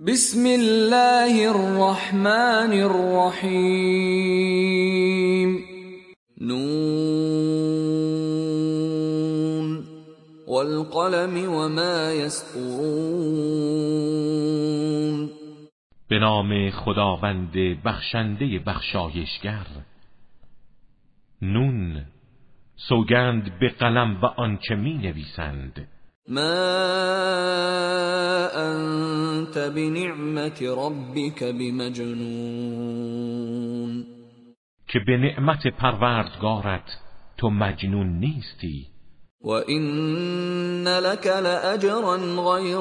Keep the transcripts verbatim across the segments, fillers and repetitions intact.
بسم الله الرحمن الرحیم. نون والقلم وما یسطرون. به نام خداوند بخشنده بخشایشگر. نون، سوگند به قلم و آنچه می نویسند. ما انت بنعمت ربک بمجنون. که به نعمت پروردگارت تو مجنون نیستی. و این لک لأجرا غیر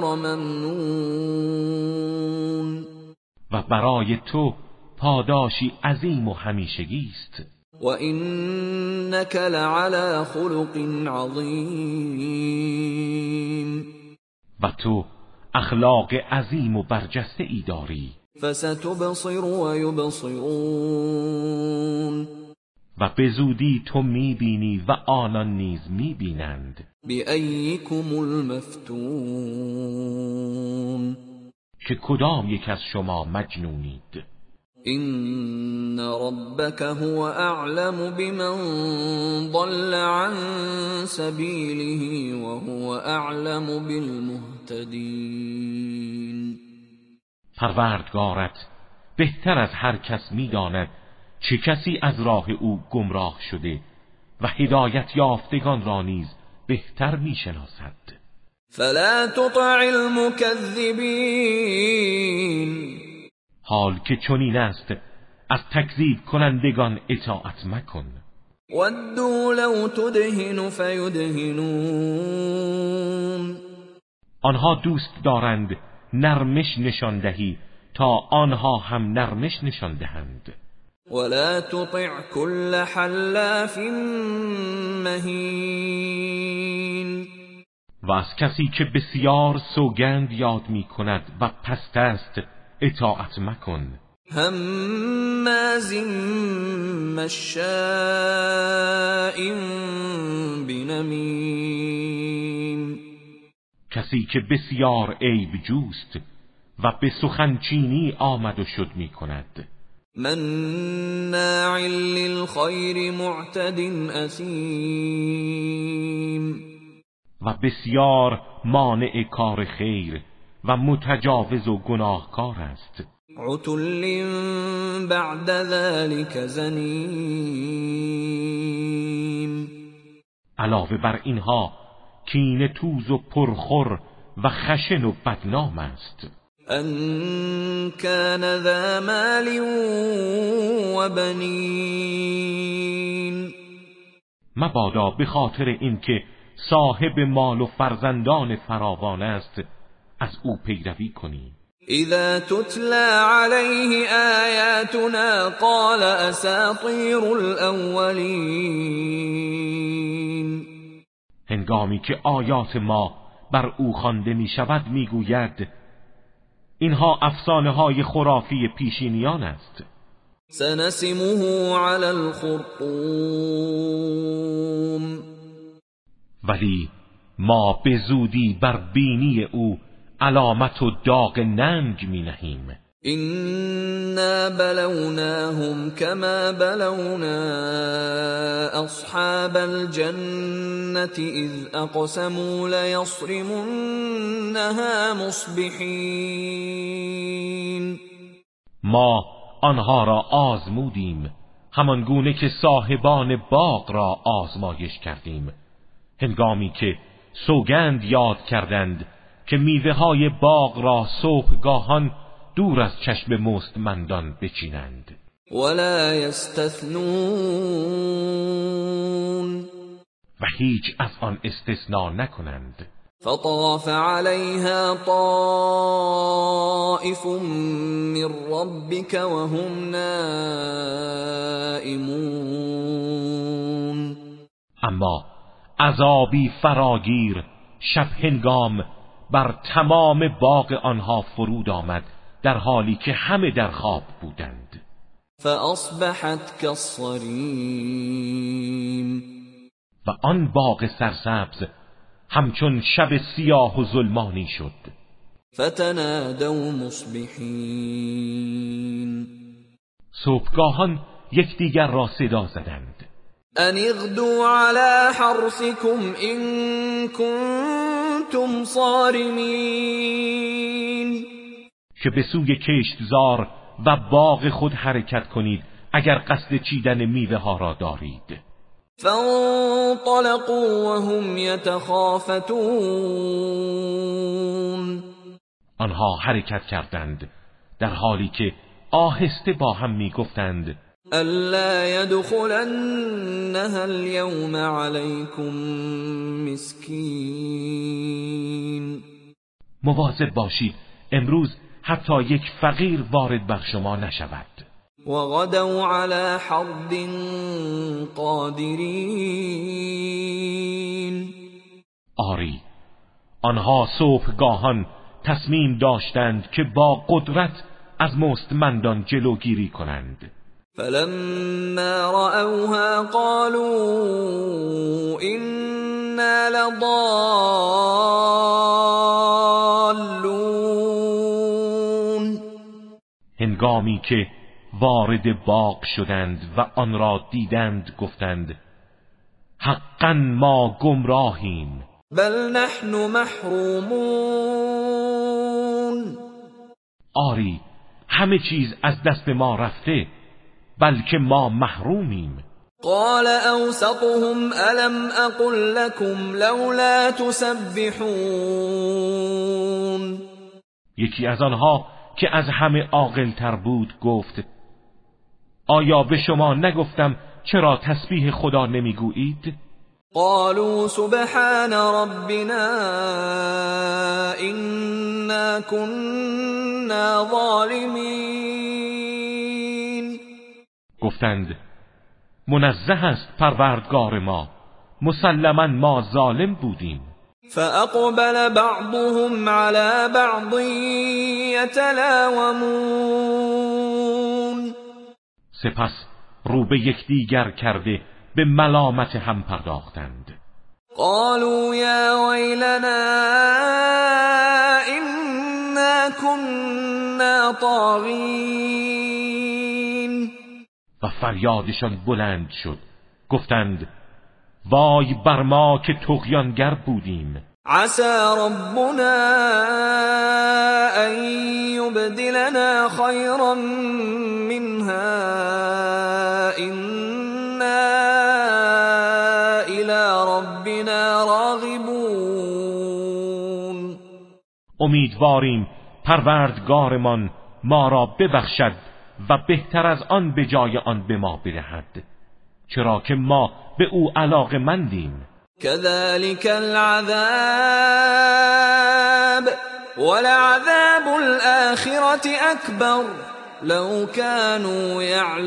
ممنون. و برای تو پاداشی عظیم و همیشگی است. و اینک لعلی خلق عظیم. و تو اخلاق عظیم و برجسته ای داری. فستبصر و یبصرون. و به زودی تو میبینی و آنان نیز میبینند. بأیکم المفتون. که کدام یک از شما مجنونید. این ربک هو اعلم بمن ضل عن سبیله و هو اعلم بالمهتدین. پروردگارت بهتر از هر کس میداند چه کسی از راه او گمراه شده و هدایت یافتگان را نیز بهتر میشناسد. فلا تطع المکذبین. حال که چنین است از تکذیب کنندگان اطاعت مکن. ودوا لو تدهن فیدهنون. آنها دوست دارند نرمش نشان دهی تا آنها هم نرمش نشان دهند. ولا تطع كل حلاف مهین. و از کسی که بسیار سوگند یاد می کند و پست است اطاعت مکن. هماز مشاء بنمیم. کسی که بسیار عیب جوست و به سخنچینی آمد و شد می کند. مناع للخیر معتد اثیم. و بسیار مانع کار خیر و متجاوز و گناهکار است. عتل بعد ذلك زنیم. علاوه بر اینها کینه توز و پرخور و خشن و بدنام است. ان کان ذا مال و بنین. مبادا به خاطر اینکه صاحب مال و فرزندان فراوان است از او پیروی کنی. اذا تتلى علیه آیاتنا قال اساطیر الاولین. هنگامی که آیات ما بر او خوانده می شود می گوید اینها افسانه های خرافی پیشینیان است. سنسمه علی الخرطوم. ولی ما به زودی بر بینی او علامت و داغ ننگ می نهیم. إنا بلوناهم كما بلونا أصحاب الجنة إذ أقسموا ليصرمنها مصبحين. ما آنها را آزمودیم همان گونه که صاحبان باغ را آزمایش کردیم هنگامی که سوگند یاد کردند که میوه های باغ را صبحگاهان دور از چشم مستمندان بچینند. ولا یستثنون. و هیچ از آن استثناء نکنند. فطاف علیها طائف من ربک وهم نائمون. اما عذابی فراگیر شب هنگام بر تمام باغ آنها فرود آمد در حالی که همه در خواب بودند. فاصبحت كالصريم. و آن باغ سرسبز همچون شب سیاه و ظلمانی شد. فتنادوا مصبحین صبحگاهان یکدیگر را صدا زدند ان اغدوا علی حرثکم ان کنتم صارمین که به سوی کشتزار و باغ خود حرکت کنید اگر قصد چیدن میوه ها را دارید. فانطلقوا وهم یتخافتون آنها حرکت کردند در حالی که آهسته با هم می گفتند الا يدخلنها اليوم عليكم مسکین مواظب باشید امروز حتی یک فقیر وارد بر شما نشود. وغدوا على حرد قادرین آری آنها صبحگاهان تصمیم داشتند که با قدرت از مستمندان جلوگیری کنند. فلما رأوها قالوا إنا لضالون هنگامی که وارد باغ شدند و آن را دیدند گفتند حقا ما گمراهیم. بل نحن محرومون آری همه چیز از دست ما رفته بلکه ما محرومیم. قال اوسطهم الم اقل لكم لولا تسبحون یکی از آنها که از همه عاقل‌تر بود گفت آیا به شما نگفتم چرا تسبیح خدا نمیگویید؟ قالوا سبحان ربنا إنا كنا ظالمین گفتند منزه است پروردگار ما مسلما ما ظالم بودیم. فاقبل بعضهم على بعض يتلاومون سپس رو به یکدیگر کرده به ملامت هم پرداختند. قالوا یا ویلنا انا كنا طاغین و فریادشان بلند شد گفتند وای بر ما که طغیانگر بودیم. عسى ربنا ان يبدلنا خيرا منها إنا الى ربنا راغبون امیدواریم پروردگارمان ما را ببخشد و بهتر از آن به جای آن به ما بدهد چرا که ما به او علاقه‌مندیم. كذلك العذاب ولعذاب الآخرة أكبر لو كانوا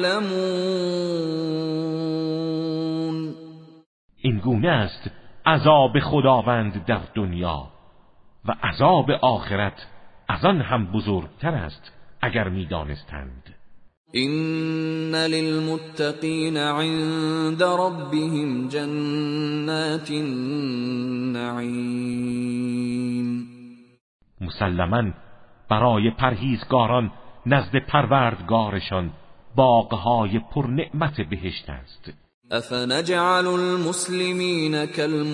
يعلمون این گونه است عذاب خداوند در دنیا و عذاب آخرت از آن هم بزرگتر است اگر می‌دانستند. إن للمتقين عند ربهم جنات النعیم مسلماً برای پرهیزگاران نزد پروردگارشان باغهای پرنعمت بهشت است. افنجعل المسلمین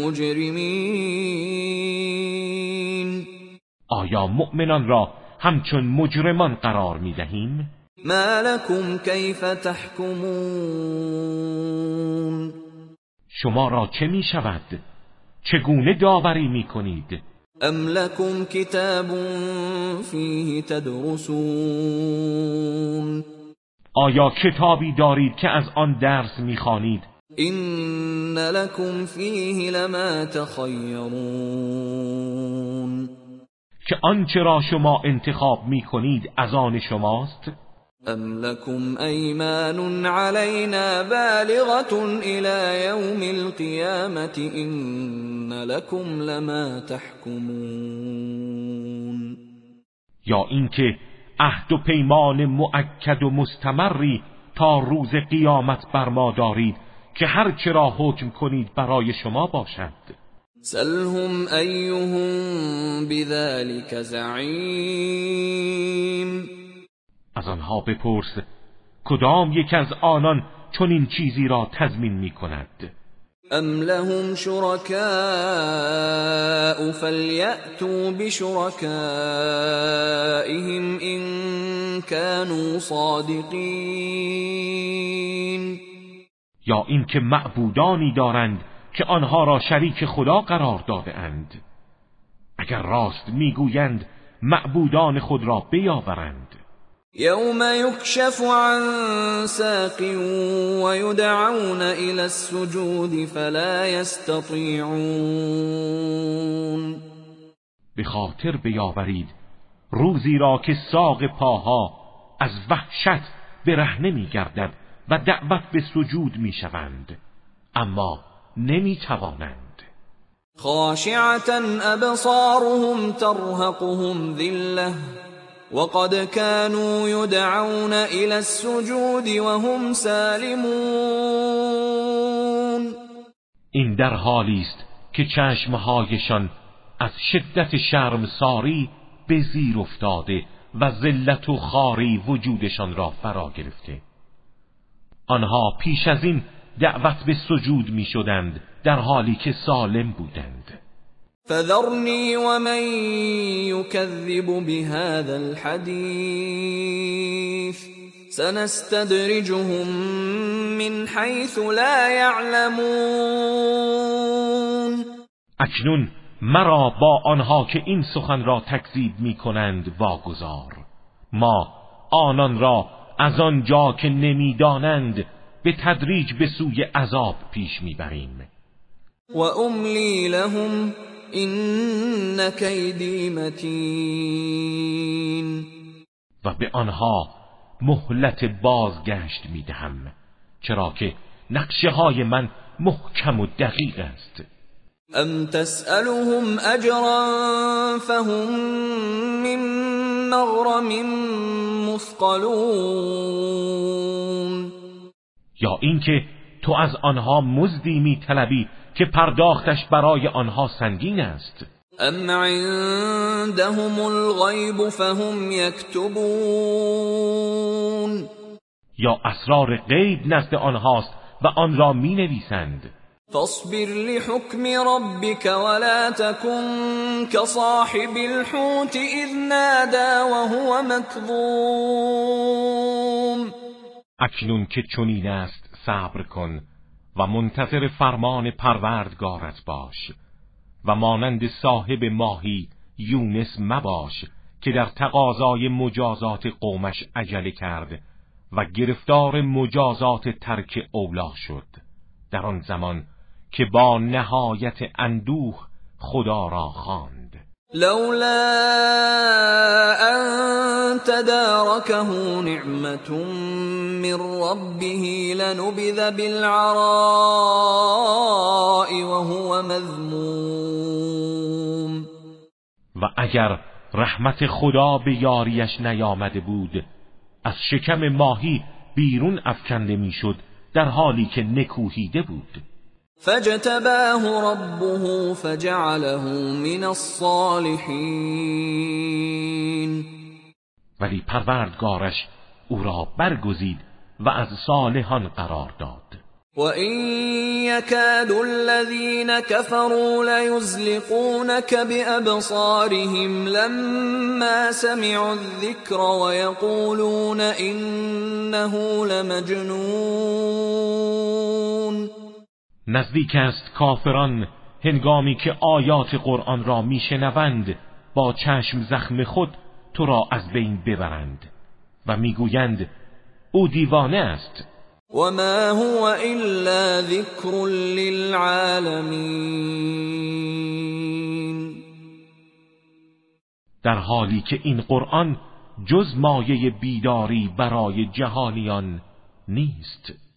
کالمجرمین آیا مؤمنان را همچون مجرمان قرار می‌دهیم؟ ما لكم كيف تحكمون شما را چه می شود؟ چگونه داوری می کنید؟ ام لكم كتاب فيه تدرسون آیا کتابی دارید که از آن درس می خوانید؟ این لكم فيه لما تخيرون که آنچه را شما انتخاب می کنید از آن شماست؟ ام لكم ایمان علینا بالغة الى یوم القیامة این لكم لما تحکمون یا اینکه عهد و پیمان مؤکد و مستمری تا روز قیامت بر ما دارید که هر چه را حکم کنید برای شما باشد. سلهم ایهم بذلك زعیم. از آنها بپرس کدام یک از آنان چون این چیزی را تضمین می کند؟ ام لهم شرکاء فلیأتوا بشرکائهم ان كانوا صادقین. یا اینکه معبودانی دارند که آنها را شریک خدا قرار داده اند، اگر راست میگویند معبودان خود را بیاورند. یوم یکشف عن ساق و یدعون الى السجود فلا یستطیعون. به خاطر بیاورید روزی را که ساق پاها از وحشت برهنه می‌گردد و دعوت به سجود می‌شوند، اما نمی‌توانند. خاشعة ابصارهم ترهقهم ذلة وقد كانوا يدعون الى السجود وهم سالمون. این در حالی است که چشمهایشان از شدت شرمساری به زیر افتاده و ذلت و خواری وجودشان را فرا گرفته. آنها پیش از این دعوت به سجود می شدند در حالی که سالم بودند. فذرنی ومن یکذب بهذا الحدیث سنستدرجهم من حیث لا یعلمون. اکنون مرا با آنها که این سخن را تکذیب می کنند واگذار. ما آنان را از آن جا که نمی دانند به تدریج به سوی عذاب پیش می بریم. و املی لهم این کیدی متین. و به آنها مهلت بازگشت می دهم، چرا که نقشه های من محکم و دقیق است. ام تسألهم اجرا فهم من مغرم مثقلون. یا اینکه تو از آنها مزدی می طلبی که پرداختش برای آنها سنگین است. ام عندهم الغیب فهم یکتبون. یا اسرار غیب نزد آنهاست و آن را می نویسند. فاصبر لحكم ربك ولا تكن كصاحب الحوت اذ نادى وهو مكظوم. اکنون که چنین است صبر کن و منتظر فرمان پروردگارت باش و مانند صاحب ماهی یونس مباش که در تقاضای مجازات قومش عجله کرد و گرفتار مجازات ترک اولا شد، در آن زمان که با نهایت اندوه خدا را خواند. لولا ان تداركه نعمة من ربه لنبذ بالعراء وهو مذموم. و اگر رحمت خدا به یاریش نیامده بود از شکم ماهی بیرون افکنده میشد در حالی که نکوهیده بود. فاجتباه ربه فجعله من الصالحین. ولی پروردگارش او را برگزید و از صالحان قرار داد. وَإِن يَكَادُ الَّذِينَ كَفَرُوا لَيُزْلِقُونَكَ بِأَبْصَارِهِمْ لَمَّا سَمِعُوا الذِّكْرَ وَيَقُولُونَ إِنَّهُ لَمَجْنُونٌ. نزدیک است کافران هنگامی که آیات قرآن را میشنوند با چشم زخم خود تو را از بین ببرند و میگویند او دیوانه است. وما هو الا ذکر للعالمین. در حالی که این قرآن جز مایه بیداری برای جهانیان نیست.